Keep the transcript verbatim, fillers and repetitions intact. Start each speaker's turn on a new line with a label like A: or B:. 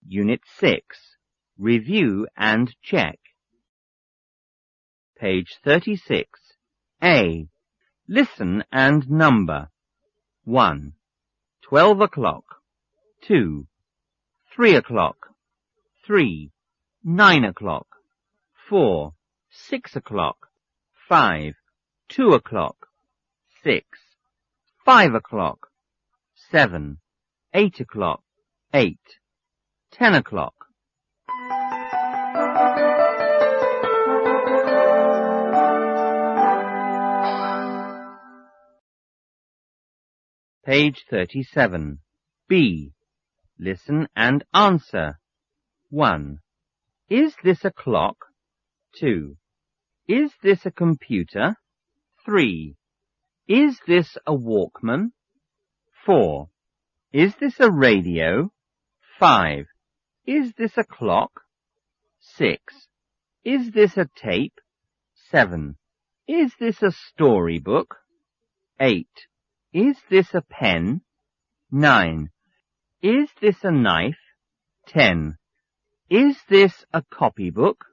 A: Unit six. Review and check. Page thirty-six. A. Listen and number. one. Twelve o'clock. two. Three o'clock. three. Nine o'clock. four. Six o'clock. five. Two o'clock. six. Five o'clock. seven. Eight o'clock. eight. Ten o'clock. Page thirty-seven. B. Listen and answer. one. Is this a clock? two. Is this a computer? three. Is this a Walkman? four. Is this a radio? five. Is this a clock? six. Is this a tape? seven. Is this a storybook? eight. Is this a pen? nine. Is this a knife? ten. Is this a copybook?